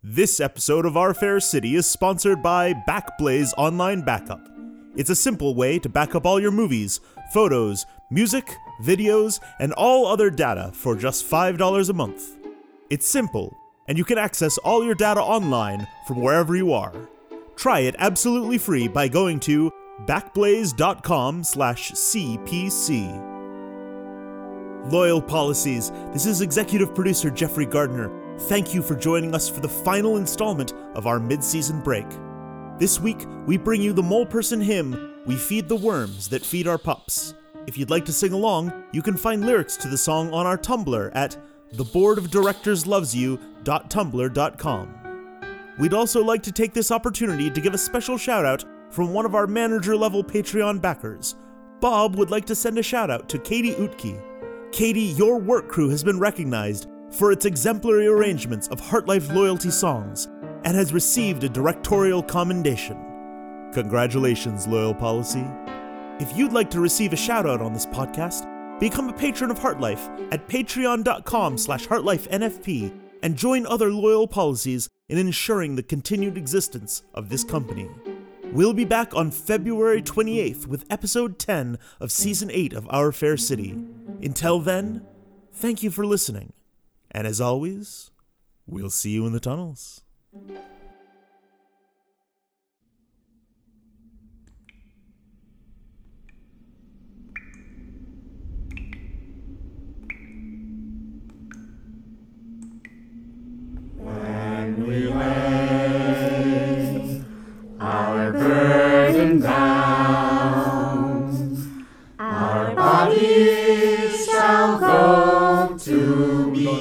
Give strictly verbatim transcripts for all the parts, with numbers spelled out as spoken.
This episode of Our Fair City is sponsored by Backblaze Online Backup. It's a simple way to back up all your movies, photos, music, videos, and all other data for just five dollars a month. It's simple, and you can access all your data online from wherever you are. Try it absolutely free by going to backblaze.com slash CPC. Loyal Policies, this is executive producer Jeffrey Gardner. Thank you for joining us for the final installment of our mid-season break. This week, we bring you the Mole Person hymn, We Feed the Worms That Feed Our Pups. If you'd like to sing along, you can find lyrics to the song on our Tumblr at the board of directors loves you dot tumblr dot com. We'd also like to take this opportunity to give a special shout-out from one of our manager-level Patreon backers. Bob would like to send a shout-out to Katie Utke. Katie, your work crew has been recognized for its exemplary arrangements of Heartlife loyalty songs, and has received a directorial commendation. Congratulations, Loyal Policy. If you'd like to receive a shout-out on this podcast, become a patron of Heartlife at patreon.com slash heartlifenfp and join other Loyal Policies in ensuring the continued existence of this company. We'll be back on February twenty-eighth with episode ten of season eight of Our Fair City. Until then, thank you for listening. And as always, we'll see you in the tunnels. When we lay our burden down, our bodies shall go to the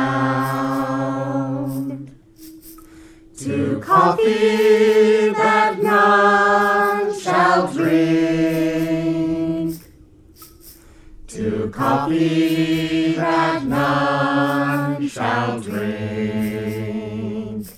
ground, to coffee that none shall drink, to coffee that none shall drink.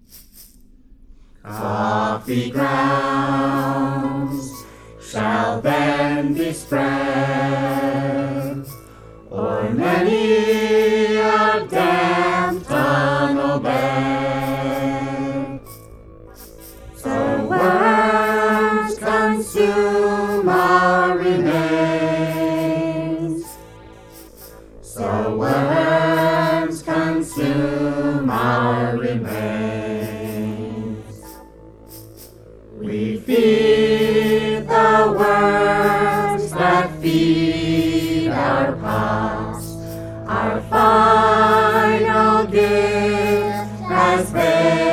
Coffee grounds shall then be spread o'er many a damp tunnel bed, so worms consume our remains, so worms consume our remains. We feed the worms that feed our pups, our final gift has been